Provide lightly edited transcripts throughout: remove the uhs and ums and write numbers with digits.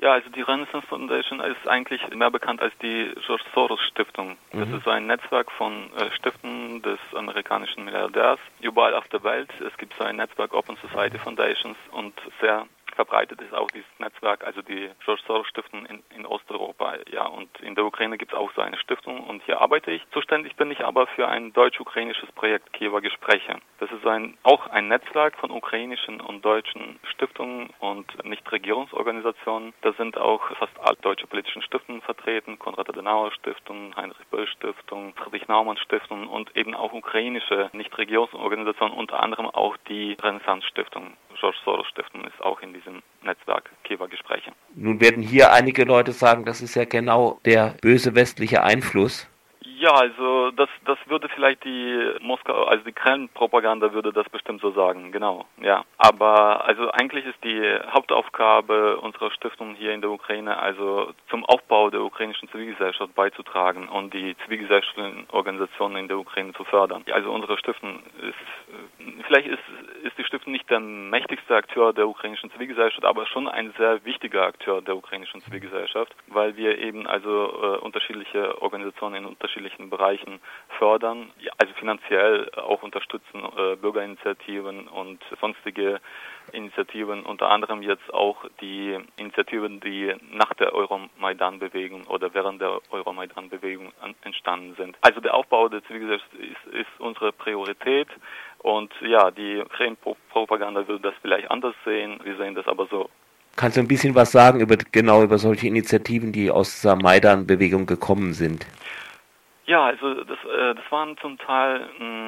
Ja, also die Renaissance Foundation ist eigentlich mehr bekannt als die George Soros Stiftung. Das ist so ein Netzwerk von Stiften des amerikanischen Milliardärs überall auf der Welt. Es gibt so ein Netzwerk Open Society Foundations und sehr verbreitet ist auch dieses Netzwerk, also die George Soros Stiftung in Osteuropa. Ja, und in der Ukraine gibt es auch so eine Stiftung und hier arbeite ich. Zuständig bin ich aber für ein deutsch-ukrainisches Projekt Kiewer Gespräche. Das ist auch ein Netzwerk von ukrainischen und deutschen Stiftungen und Nichtregierungsorganisationen. Da sind auch fast alle deutsche politischen Stiftungen vertreten, Konrad-Adenauer-Stiftung, Heinrich-Böll-Stiftung, Friedrich-Naumann-Stiftung und eben auch ukrainische Nichtregierungsorganisationen, unter anderem auch die Renaissance-Stiftung. George Soros Stiftung ist auch in diesem Netzwerk Kiewer Gespräche. Nun werden hier einige Leute sagen, das ist ja genau der böse westliche Einfluss. Ja, also das würde vielleicht die Moskau, also die Kreml-Propaganda würde das bestimmt so sagen, genau, ja. Aber also eigentlich ist die Hauptaufgabe unserer Stiftung hier in der Ukraine, also zum Aufbau der ukrainischen Zivilgesellschaft beizutragen und die zivilgesellschaftlichen Organisationen in der Ukraine zu fördern. Also unsere Stiftung vielleicht ist die Stiftung nicht der mächtigste Akteur der ukrainischen Zivilgesellschaft, aber schon ein sehr wichtiger Akteur der ukrainischen Zivilgesellschaft, weil wir eben also unterschiedliche Organisationen in unterschiedlichen Bereichen fördern, also finanziell auch unterstützen, Bürgerinitiativen und sonstige Initiativen, unter anderem jetzt auch die Initiativen, die nach der Euromaidan-Bewegung oder während der Euromaidan-Bewegung entstanden sind. Also der Aufbau der Zivilgesellschaft ist unsere Priorität und ja, die Kreml-Propaganda würde das vielleicht anders sehen, wir sehen das aber so. Kannst du ein bisschen was sagen über solche Initiativen, die aus dieser Maidan-Bewegung gekommen sind? Ja, also das waren zum Teil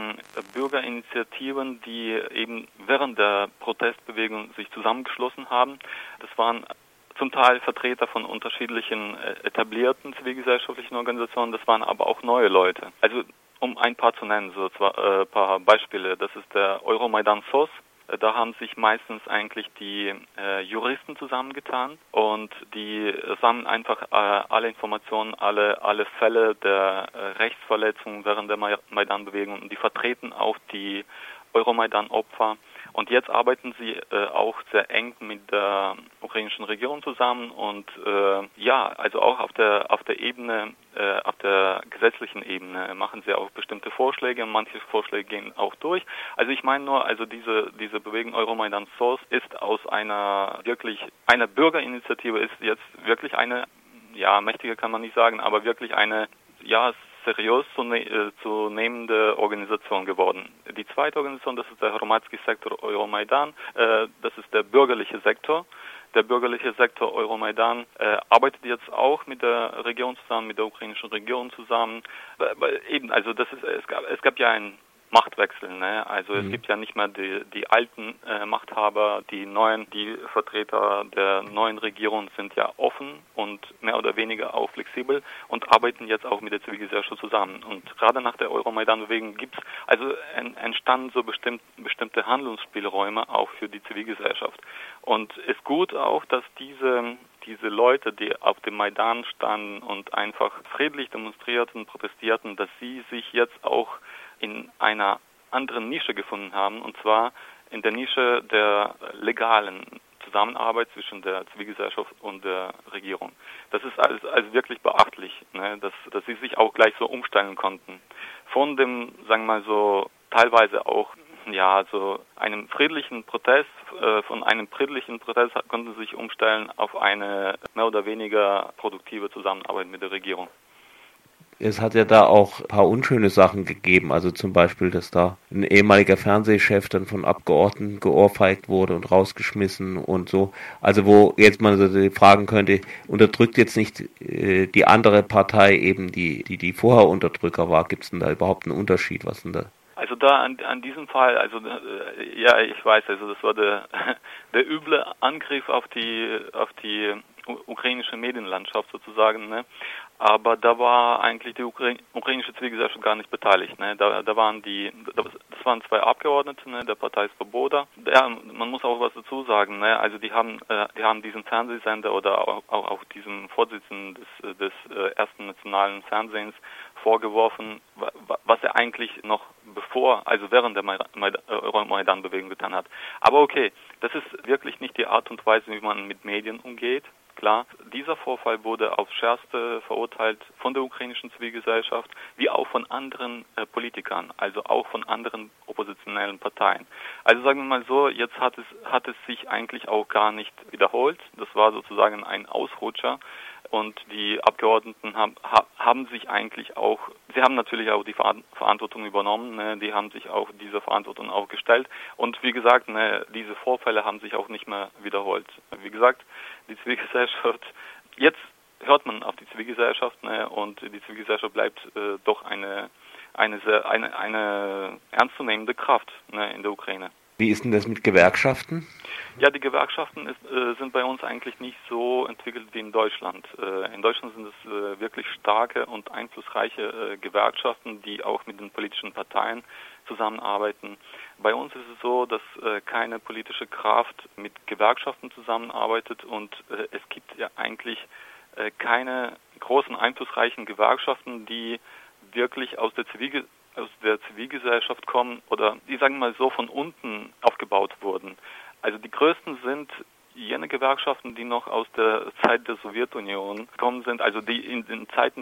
Bürgerinitiativen, die eben während der Protestbewegung sich zusammengeschlossen haben. Das waren zum Teil Vertreter von unterschiedlichen etablierten zivilgesellschaftlichen Organisationen, das waren aber auch neue Leute. Also um ein paar zu nennen, so ein paar Beispiele, das ist der Euromaidan SOS. Da haben sich meistens eigentlich die Juristen zusammengetan und die sammeln einfach alle Informationen, alle Fälle der Rechtsverletzungen während der Maidan-Bewegung und die vertreten auch die Euromaidan-Opfer. Und jetzt arbeiten sie auch sehr eng mit der ukrainischen Regierung zusammen und also auch auf der Ebene, auf der gesetzlichen Ebene machen sie auch bestimmte Vorschläge und manche Vorschläge gehen auch durch. Also ich meine nur, also diese Bewegung Euromaidan Source ist aus einer Bürgerinitiative ist jetzt wirklich eine, mächtige kann man nicht sagen, aber wirklich eine, seriös zu nehmende Organisation geworden. Die zweite Organisation, das ist der Hromadski Sektor Euromaidan, das ist der bürgerliche Sektor. Der bürgerliche Sektor Euromaidan arbeitet jetzt auch mit der Regierung zusammen, mit der ukrainischen Regierung zusammen. Es gab ja einen Machtwechsel, ne? Also es gibt ja nicht mehr die alten Machthaber, die Vertreter der neuen Regierung sind ja offen und mehr oder weniger auch flexibel und arbeiten jetzt auch mit der Zivilgesellschaft zusammen. Und gerade nach der Euromaidan-Bewegung entstanden so bestimmte Handlungsspielräume auch für die Zivilgesellschaft. Und es ist gut auch, dass diese Leute, die auf dem Maidan standen und einfach friedlich demonstrierten, protestierten, dass sie sich jetzt auch in einer anderen Nische gefunden haben, und zwar in der Nische der legalen Zusammenarbeit zwischen der Zivilgesellschaft und der Regierung. Das ist also wirklich beachtlich, ne, dass sie sich auch gleich so umstellen konnten. Von dem, sagen wir mal so, teilweise auch so einem friedlichen Protest, konnten sie sich umstellen auf eine mehr oder weniger produktive Zusammenarbeit mit der Regierung. Es hat ja da auch ein paar unschöne Sachen gegeben, also zum Beispiel, dass da ein ehemaliger Fernsehchef dann von Abgeordneten geohrfeigt wurde und rausgeschmissen und so. Also wo jetzt man so fragen könnte, unterdrückt jetzt nicht die andere Partei eben die vorher Unterdrücker war? Gibt es denn da überhaupt einen Unterschied? Was denn da? Also da an diesem Fall, ich weiß, also das war der üble Angriff auf die ukrainische Medienlandschaft sozusagen, ne? Aber da war eigentlich die ukrainische Zivilgesellschaft gar nicht beteiligt, ne? Das waren zwei Abgeordnete, ne, der Partei Svoboda. Ja, man muss auch was dazu sagen, ne? Also die haben diesen Fernsehsender oder auch diesem Vorsitzenden des ersten nationalen Fernsehens vorgeworfen, was er eigentlich noch während der Maidan-Bewegung getan hat. Aber okay, das ist wirklich nicht die Art und Weise, wie man mit Medien umgeht. klar. Dieser Vorfall wurde aufs Schärfste verurteilt von der ukrainischen Zivilgesellschaft, wie auch von anderen Politikern, also auch von anderen oppositionellen Parteien. Also sagen wir mal so, jetzt hat es sich eigentlich auch gar nicht wiederholt. Das war sozusagen ein Ausrutscher. Und die Abgeordneten haben sich eigentlich auch, sie haben natürlich auch die Verantwortung übernommen, ne, die haben sich auch dieser Verantwortung auch gestellt. Und wie gesagt, ne, diese Vorfälle haben sich auch nicht mehr wiederholt. Wie gesagt, die Zivilgesellschaft, jetzt hört man auf die Zivilgesellschaft, ne, und die Zivilgesellschaft bleibt doch eine ernstzunehmende Kraft, ne, in der Ukraine. Wie ist denn das mit Gewerkschaften? Ja, die Gewerkschaften sind bei uns eigentlich nicht so entwickelt wie in Deutschland. In Deutschland sind es wirklich starke und einflussreiche Gewerkschaften, die auch mit den politischen Parteien zusammenarbeiten. Bei uns ist es so, dass keine politische Kraft mit Gewerkschaften zusammenarbeitet und es gibt ja eigentlich keine großen einflussreichen Gewerkschaften, die wirklich aus der Zivilgesellschaft kommen oder die, sagen wir mal so, von unten aufgebaut wurden. Also die größten sind jene Gewerkschaften, die noch aus der Zeit der Sowjetunion gekommen sind, also die in den Zeiten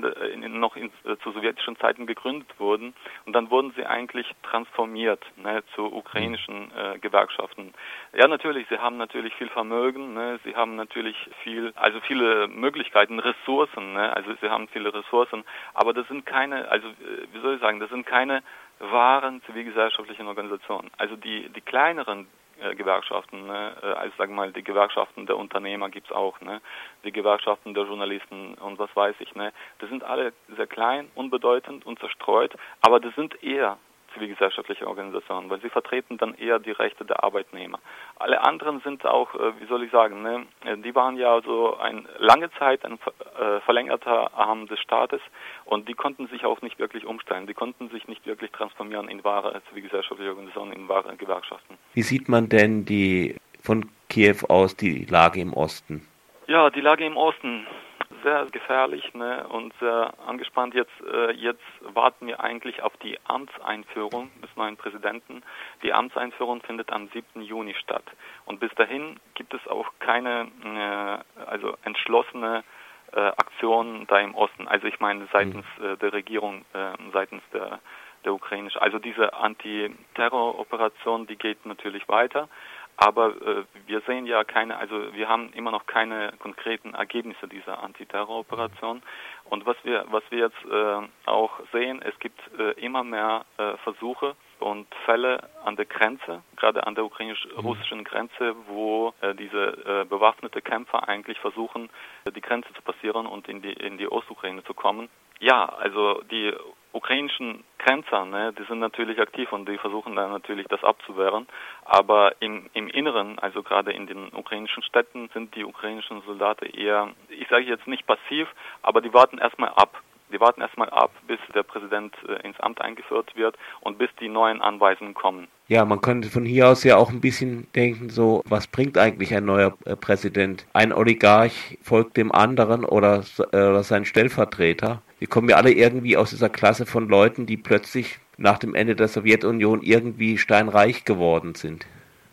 zu sowjetischen Zeiten gegründet wurden, und dann wurden sie eigentlich transformiert, ne, zu ukrainischen Gewerkschaften. Ja, natürlich, sie haben natürlich viel Vermögen, ne, sie haben natürlich viele Möglichkeiten, Ressourcen, ne, also sie haben viele Ressourcen, aber das sind keine, also wie soll ich sagen, das sind keine wahren zivilgesellschaftlichen Organisationen. Also die kleineren Gewerkschaften, ne? Also sagen wir mal, die Gewerkschaften der Unternehmer gibt's auch, ne? Die Gewerkschaften der Journalisten und was weiß ich, ne? Das sind alle sehr klein, unbedeutend und zerstreut, aber das sind eher zivilgesellschaftliche Organisationen, weil sie vertreten dann eher die Rechte der Arbeitnehmer. Alle anderen sind auch, wie soll ich sagen, ne? Die waren ja so lange Zeit ein verlängerter Arm des Staates und die konnten sich auch nicht wirklich umstellen. Die konnten sich nicht wirklich transformieren in wahre zivilgesellschaftliche Organisationen, in wahre Gewerkschaften. Wie sieht man denn von Kiew aus die Lage im Osten? Ja, die Lage im Osten, sehr gefährlich, ne, und sehr angespannt. Jetzt warten wir eigentlich auf die Amtseinführung des neuen Präsidenten. Die Amtseinführung findet am 7. Juni statt. Und bis dahin gibt es auch keine entschlossene Aktionen da im Osten. Also ich meine seitens der Regierung, seitens der ukrainischen. Also diese Antiterror-Operation, die geht natürlich weiter. Aber wir sehen ja wir haben immer noch keine konkreten Ergebnisse dieser Antiterror-Operation. Und was wir jetzt auch sehen, es gibt immer mehr Versuche und Fälle an der Grenze, gerade an der ukrainisch-russischen Grenze, wo diese bewaffnete Kämpfer eigentlich versuchen, die Grenze zu passieren und in die Ostukraine zu kommen. Ja, also die ukrainischen Grenzer, ne, die sind natürlich aktiv und die versuchen dann natürlich das abzuwehren. Aber im Inneren, also gerade in den ukrainischen Städten, sind die ukrainischen Soldaten eher, ich sage jetzt nicht passiv, aber die warten erstmal ab. Die warten erstmal ab, bis der Präsident ins Amt eingeführt wird und bis die neuen Anweisungen kommen. Ja, man könnte von hier aus ja auch ein bisschen denken, so, was bringt eigentlich ein neuer Präsident? Ein Oligarch folgt dem anderen oder sein Stellvertreter. Wir kommen ja alle irgendwie aus dieser Klasse von Leuten, die plötzlich nach dem Ende der Sowjetunion irgendwie steinreich geworden sind.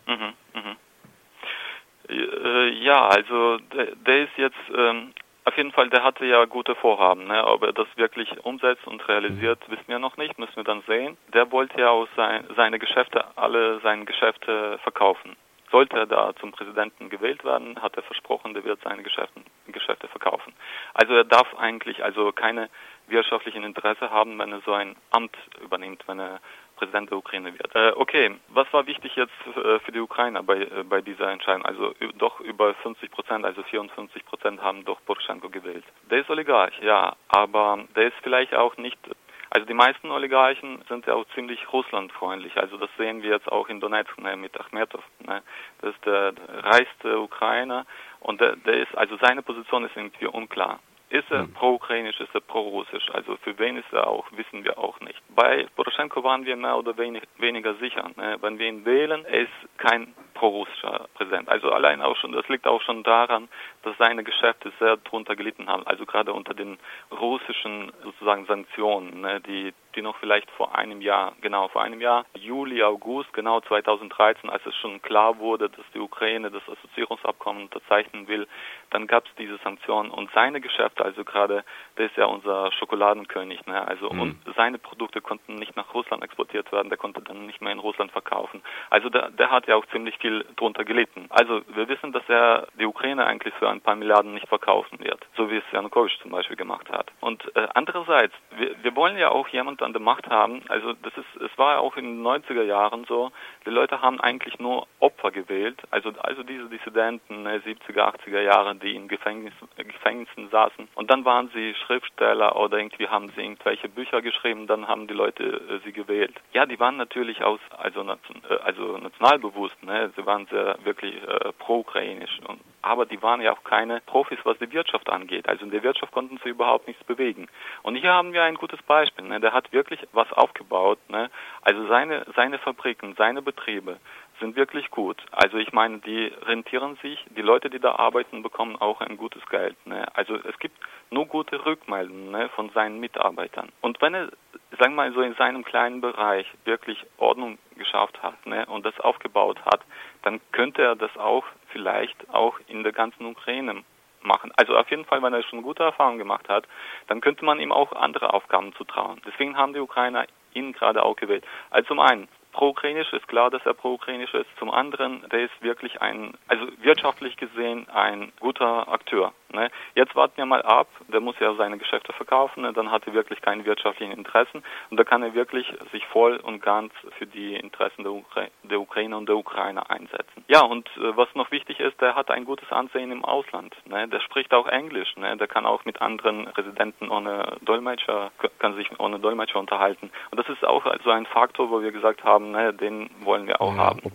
Ja, also der ist jetzt auf jeden Fall, der hatte ja gute Vorhaben, ne? Ob er das wirklich umsetzt und realisiert, wissen wir noch nicht, müssen wir dann sehen. Der wollte ja auch seine Geschäfte verkaufen. Sollte er da zum Präsidenten gewählt werden, hat er versprochen, der wird seine Geschäfte verkaufen. Also er darf eigentlich keine wirtschaftlichen Interesse haben, wenn er so ein Amt übernimmt, wenn er Präsident der Ukraine wird. Okay, was war wichtig jetzt für die Ukrainer bei dieser Entscheidung? Also doch über 50%, also 54% haben doch Poroschenko gewählt. Der ist Oligarch, ja, aber der ist vielleicht auch nicht. Also die meisten Oligarchen sind ja auch ziemlich russlandfreundlich. Also das sehen wir jetzt auch in Donetsk, ne, mit Achmetov. Ne. Das ist der reichste Ukrainer und der ist, also seine Position ist irgendwie unklar. Ist er pro-ukrainisch, ist er pro-russisch? Also für wen ist er auch, wissen wir auch nicht. Bei Poroschenko waren wir mehr oder weniger sicher. Ne? Wenn wir ihn wählen, er ist kein pro-russischer Präsident. Also allein auch schon, das liegt auch schon daran, dass seine Geschäfte sehr drunter gelitten haben. Also gerade unter den russischen sozusagen Sanktionen, ne? Die die noch vielleicht vor einem Jahr, Juli, August, genau 2013, als es schon klar wurde, dass die Ukraine das Assoziierungsabkommen unterzeichnen will, dann gab es diese Sanktionen und seine Geschäfte, also gerade, der ist ja unser Schokoladenkönig, ne? Also und seine Produkte konnten nicht nach Russland exportiert werden, der konnte dann nicht mehr in Russland verkaufen. Also der hat ja auch ziemlich viel drunter gelitten. Also wir wissen, dass er die Ukraine eigentlich für ein paar Milliarden nicht verkaufen wird, so wie es Janukowitsch zum Beispiel gemacht hat. Und andererseits, wir wollen ja auch jemanden an der Macht haben, also es war ja auch in den 90er Jahren so, die Leute haben eigentlich nur Opfer gewählt, also diese Dissidenten, 70er, 80er Jahre, die in Gefängnissen saßen und dann waren sie Schriftsteller oder irgendwie haben sie irgendwelche Bücher geschrieben, dann haben die Leute sie gewählt. Ja, die waren natürlich nationalbewusst, ne? Sie waren sehr wirklich pro-ukrainisch, aber die waren ja auch keine Profis, was die Wirtschaft angeht. Also in der Wirtschaft konnten sie überhaupt nichts bewegen. Und hier haben wir ein gutes Beispiel, ne? Der hat wirklich was aufgebaut, ne? Also seine Fabriken, seine Betriebe sind wirklich gut. Also ich meine, die rentieren sich, die Leute, die da arbeiten, bekommen auch ein gutes Geld, ne? Also es gibt nur gute Rückmeldungen, ne, von seinen Mitarbeitern. Und wenn er, sagen wir mal so, in seinem kleinen Bereich wirklich Ordnung geschafft hat, ne, und das aufgebaut hat, dann könnte er das auch vielleicht auch in der ganzen Ukraine machen. Also auf jeden Fall, wenn er schon gute Erfahrungen gemacht hat, dann könnte man ihm auch andere Aufgaben zutrauen. Deswegen haben die Ukrainer ihn gerade auch gewählt. Also zum einen, pro-ukrainisch ist klar, dass er pro-ukrainisch ist. Zum anderen, der ist wirklich wirtschaftlich gesehen ein guter Akteur, ne? Jetzt warten wir mal ab, der muss ja seine Geschäfte verkaufen, ne? Dann hat er wirklich keine wirtschaftlichen Interessen und da kann er wirklich sich voll und ganz für die Interessen der Ukraine und der Ukrainer einsetzen. Ja, und was noch wichtig ist, der hat ein gutes Ansehen im Ausland, ne? Der spricht auch Englisch, ne? Der kann auch mit anderen Residenten kann sich ohne Dolmetscher unterhalten. Und das ist auch also ein Faktor, wo wir gesagt haben, ne, den wollen wir auch haben.